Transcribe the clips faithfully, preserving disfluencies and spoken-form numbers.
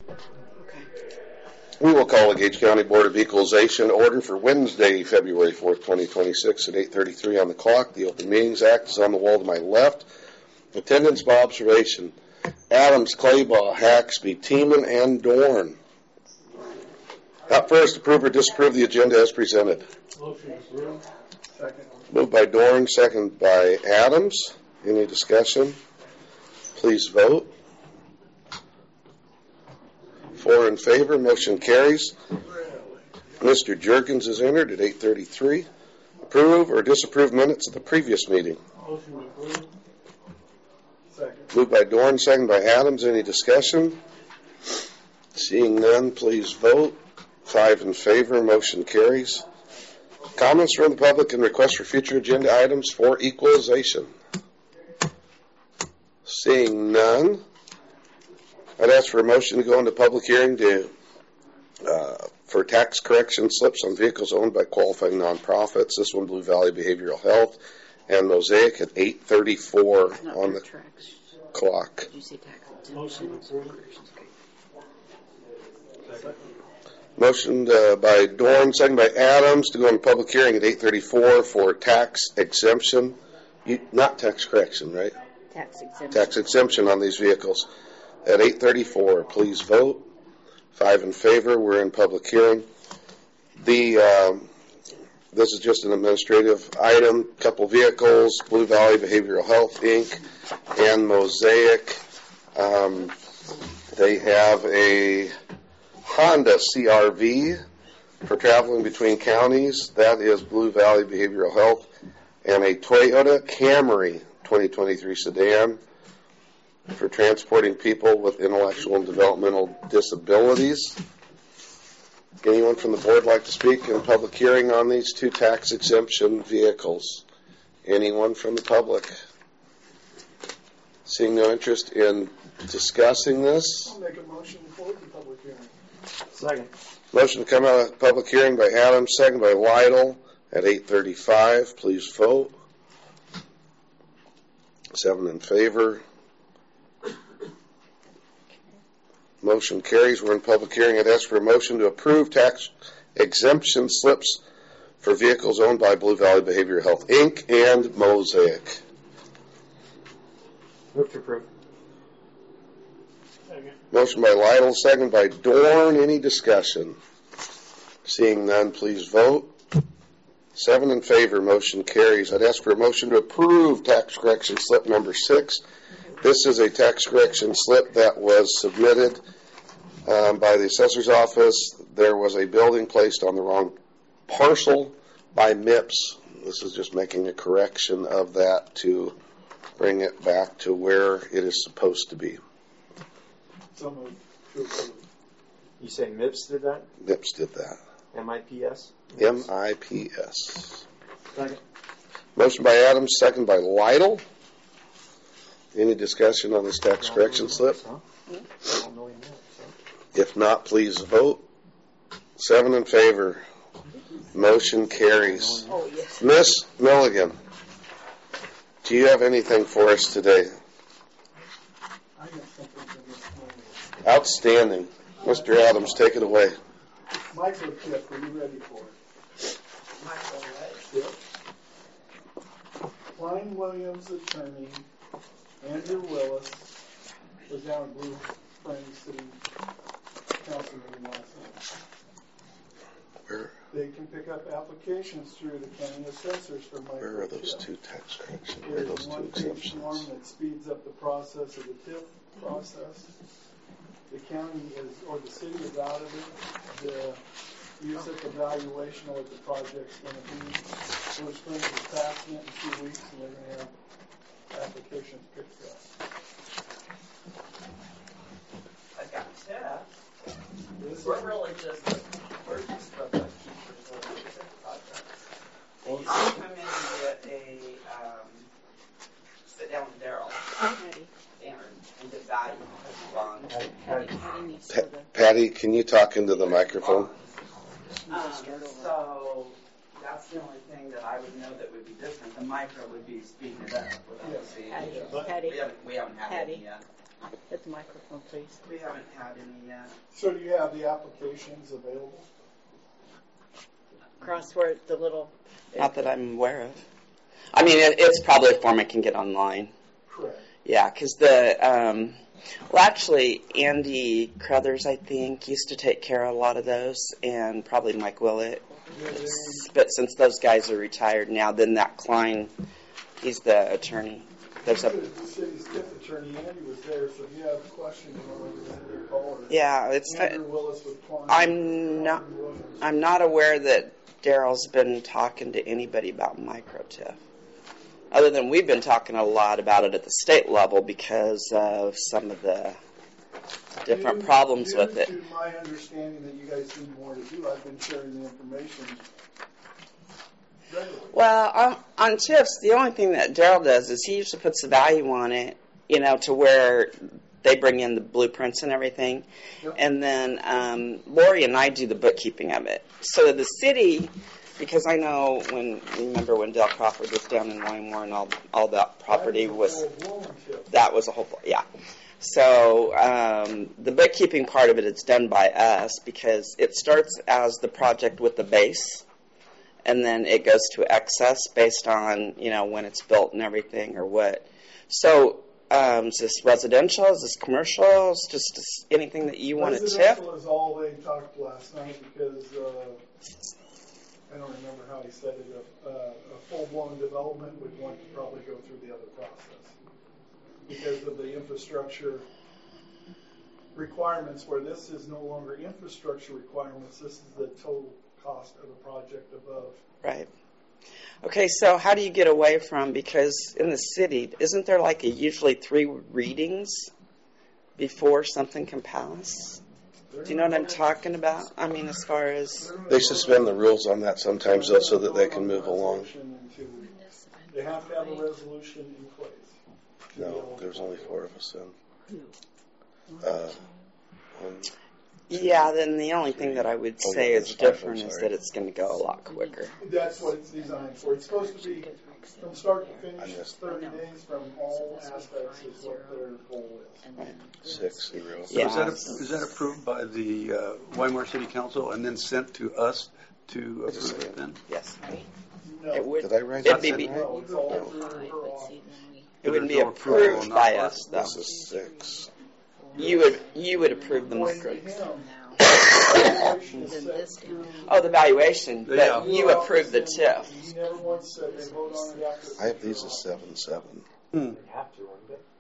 We will call the Gage County Board of Equalization order for Wednesday, February fourth, twenty twenty-six at eight thirty-three on the clock. The Open Meetings Act is on the wall to my left. Attendance by observation: Adams, Claybaugh, Haxby, Tiemann, and Dorn. Up first, approve or disapprove the agenda as presented. Motion approved. Second. Moved by Dorn, second by Adams. Any discussion? Please vote. Four in favor, motion carries. Mister Juergens is entered at eight thirty-three. Approve or disapprove minutes of the previous meeting. Motion approved. Second. Moved by Dorn, second by Adams. Any discussion? Seeing none, please vote. Five in favor, motion carries. Comments from the public and requests for future agenda items for equalization. Seeing none, I'd ask for a motion to go into public hearing to uh, for tax correction slips on vehicles owned by qualifying nonprofits. This one, Blue Valley Behavioral Health and Mosaic at eight thirty-four on the tracks. Clock. Did you say tax Motion approved. Second. Motion uh, by Dorn, second by Adams to go into public hearing at eight thirty-four for tax exemption. You, not tax correction, right? Tax exemption. Tax exemption on these vehicles. At eight thirty-four, please vote. Five in favor. We're in public hearing. The um, this is just an administrative item. Couple vehicles: Blue Valley Behavioral Health Incorporated and Mosaic. Um, they have a Honda C R V for traveling between counties. That is Blue Valley Behavioral Health, and a Toyota Camry twenty twenty-three sedan for transporting people with intellectual and developmental disabilities. Anyone from the board like to speak in public hearing on these two tax exemption vehicles? Anyone from the public? Seeing no interest in discussing this? I'll make a motion for the public hearing. Second. Motion to come out of public hearing by Adams, second by Lytle at eight thirty-five. Please vote. Seven in favor. Motion carries. We're in public hearing. I'd ask for a motion to approve tax exemption slips for vehicles owned by Blue Valley Behavioral Health Incorporated and Mosaic. Move to approve. Second. Motion by Lytle, second by Dorn. Any discussion? Seeing none, please vote. Seven in favor. Motion carries. I'd ask for a motion to approve tax correction slip number six. This is a tax correction slip that was submitted um, by the assessor's office. There was a building placed on the wrong parcel by M I P S. This is just making a correction of that to bring it back to where it is supposed to be. So moved. To approve. You say M I P S did that? M I P S did that. M I P S? M I P S. Second. Motion by Adams, second by Lytle. Any discussion on this tax correction slip? If not, please vote. Seven in favor. Motion carries. Oh, yes. Miss Milligan, do you have anything for us today? I got something for this moment. Outstanding. Mister Adams, take it away. Microchip, are you ready for it? Microchip. Klein Williams attorney Andrew Willis was down at Blue Springs City Council meeting last night. Where, They can pick up applications through the county assessors for microchip. where are those two tax corrections? Where are There's those two one page form exemptions? that speeds up the process of the T I F process. The county is, or the city is out of it. The USIC evaluation of what the project's going to be. Blue Springs is passing it in two weeks, and they're going to have applications picked up. I got tips. This We're is, really just, we're just the bookkeepers of the TIF project. They Well, used to come in and get a, um, sit down with Daryl Patty. and, and get value of bonds. Patty, Patty needs Pa- to the, Patty, can you talk into the microphone? Um, so that's the only thing that I would know that would be different. The micro would be speeding it up without Yes. seeing Patty, it. But Patty, We haven't, we haven't had Patty. any yet. Hit the microphone, please. We haven't had any yet. So do you have the applications available? Across where the little. Not that I'm aware of. I mean, it, it's probably a form I can get online. Correct. Yeah, because the, um, well, actually, Andy Crothers, I think, used to take care of a lot of those, and probably Mike Willett. Yeah, they- But since those guys are retired now, then that Klein, he's the attorney. There's a, The city's TIF attorney, Andy, was there, so if you have questions, you know, whether it's their call or. yeah, it's, Andrew Willis with Klein. I'm not, I'm not aware that Daryl's been talking to anybody about microTIF. Other than we've been talking a lot about it at the state level because of some of the different Due- problems due with it. to my understanding that you guys need more to do, I've been sharing the information regularly. Well, on, on TIFs, the only thing that Daryl does is he usually puts the value on it, you know, to where they bring in the blueprints and everything. Yep. And then um, Lori and I do the bookkeeping of it. So the city, because I know when, remember when Del Crawford was down in Wymore and all, all that property That was, is a full-blown TIF. that was a whole, yeah. So um, the bookkeeping part of it is done by us because it starts as the project with the base, and then it goes to excess based on, you know, when it's built and everything or what. So um, is this residential? Is this commercial? Is just anything that you want to tip? Residential is all they talked last night because, uh, I don't remember how he said it, a, a full-blown development would want to probably go through the other process because of the infrastructure requirements, where this is no longer infrastructure requirements, this is the total cost of the project above. Right. Okay, so how do you get away from, because in the city, isn't there like a, usually three readings before something can pass? Do you know what I'm talking about? I mean, as far as... They suspend the rules on that sometimes, though, so that they can move along. They have to have a resolution in place. No, there's only four of us then. Uh, one, Yeah, then the only thing that I would Oh, say yeah, is that's fine, I'm different is sorry. that it's going to go a lot quicker. That's what it's designed for. It's supposed to be from start to I finish, missed- thirty days from all aspects is what their goal is. And then six, zero. Yeah. Is that, a- is that approved by the uh, Weimar City Council and then sent to us to approve it then? Yes. No, It would, Did I write it'd that be, right? no, it's all through five, her but office. see, then we. it wouldn't be There's no approval approved on by our us, part. though. This is six. You would, you would approve the According to micro. him, Now, evaluation is then set this through- down. Oh, the valuation, but Yeah. you approve the TIF. He never once said they vote on it after. I have these as seven, seven. They have to, wouldn't they?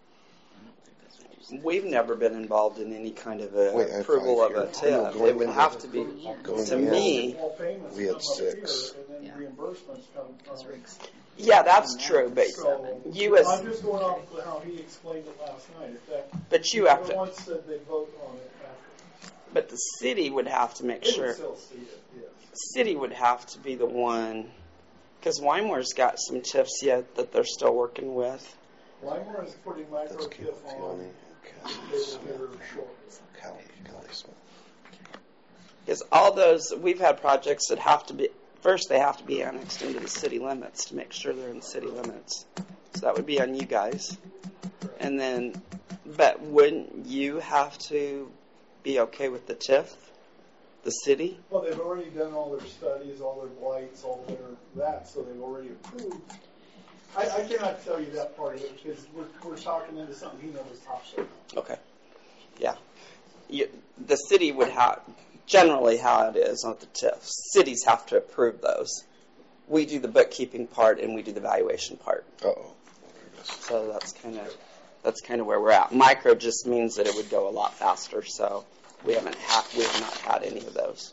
We've never been involved in any kind of a Wait, I have approval of five a here. TIF. No, It would going have in. to be, Going to in. me, All payments We had come up here, six. And Yeah. then reimbursements come from. yeah, that's true, but So, you as, I'm just going off of how he explained it last night. If that, but you have never to, once said they vote on it after. but the city would have to make They would sure, still see it, yes. city would have to be the one, because Wymore's got some TIFs yet that they're still working with. Wymore is putting micro That's TIF on. Keone, They will hear shortly. Kelly, Kelly Smith. Because all those, we've had projects that have to be, first they have to be annexed into the city limits to make sure they're in city limits. So that would be on you guys. And then, but wouldn't you have to be okay with the TIF, the city? Well, they've already done all their studies, all their blights, all their that, so they've already approved. I, I cannot tell you that part of it because we're, we're talking into something he knows top secret. Okay. Yeah. You, the city would have, generally how it is on the TIFs, cities have to approve those. We do the bookkeeping part and we do the valuation part. Uh-oh. So that's kind of that's kind of where we're at. Micro just means that it would go a lot faster. So we haven't had we have not had any of those.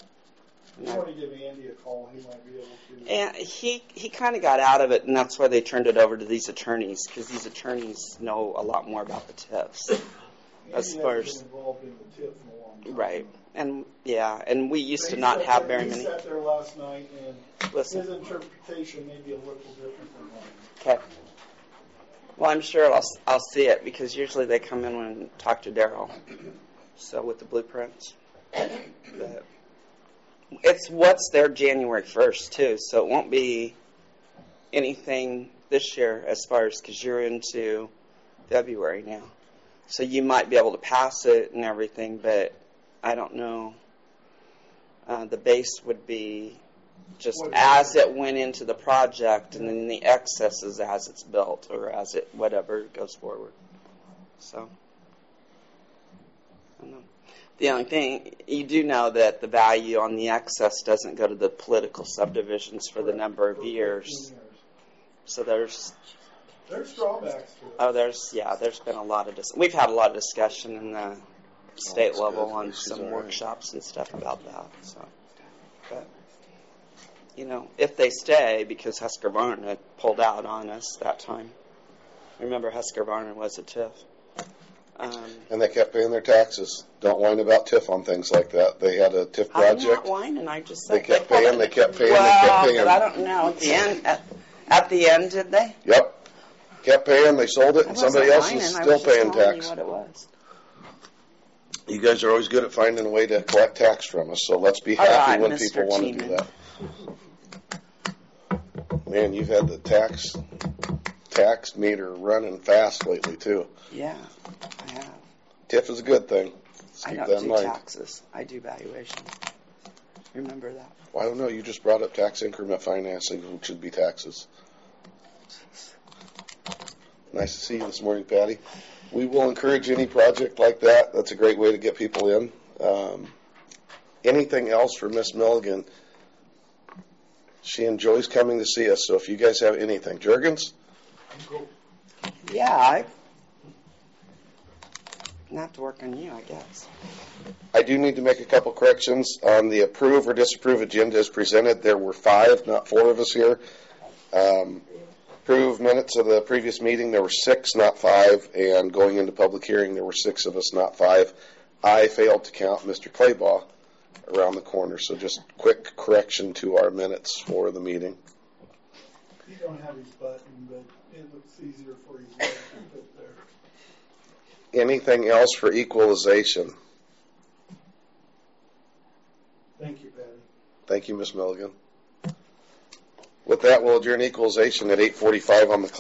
If you want to give Andy a call, he might be able to. And he he kind of got out of it, and that's why they turned it over to these attorneys because these attorneys know a lot more about the TIFs. Andy as hasn't far been as- involved in the TIF in a long time. Right. And yeah, and we used But to he not sat have there- very he many. sat there last night, and Listen. his interpretation may be a little different than mine. Okay. Well, I'm sure I'll I'll see it because usually they come in and talk to Daryl. So with the blueprints, but it's what's there January first too. So it won't be anything this year as far as because you're into February now. So you might be able to pass it and everything, but I don't know. Uh, the base would be just What is as it? it went into the project, and then the excess is as it's built or as it whatever goes forward. So, I don't know. The only thing, you do know that the value on the excess doesn't go to the political subdivisions for the number of For years. fifteen years. So there's, There's drawbacks to it. oh, there's, yeah, there's been a lot of, dis- we've had a lot of discussion in the state that's level good. on She's some all right. workshops and stuff about that. So, but, you know, if they stay, because Husqvarna pulled out on us that time. Remember, Husqvarna was a TIF. Um, And they kept paying their taxes. Don't whine about TIF on things like that. They had a TIF I'm not project. whining. I just They said kept pulled paying, it. they kept paying, well, they kept paying. but I don't know. At the end, at, at the end, did they? Yep. Kept paying, they sold it, I and wasn't somebody else whining. is I still was just paying telling tax. You what it was. You guys are always good at finding a way to collect tax from us, so let's be All happy right, when Mister people want to do Cheeman. that. Man, you've had the tax tax meter running fast lately, too. Yeah, I have. TIF is a good thing. Let's I keep don't that in do mind. taxes. I do valuation. Remember that. Well, I don't know. You just brought up tax increment financing, which should be taxes. Nice to see you this morning, Patty. We will encourage any project like that. That's a great way to get people in. Um, anything else for Miss Milligan? She enjoys coming to see us, so if you guys have anything. Jurgens? Yeah, I have to work on you, I guess. I do need to make a couple corrections on the approve or disapprove agenda as presented. There were five, not four of us here. Um, approve minutes of the previous meeting. There were six, not five. And going into public hearing, there were six of us, not five. I failed to count Mister Claybaugh around the corner. So just quick correction to our minutes for the meeting. You don't have his button, but it looks easier for his leg to fit there. Anything else for equalization? Thank you, Patty. Thank you, Miz Milligan. With that, we'll adjourn equalization at eight forty-five on the clock.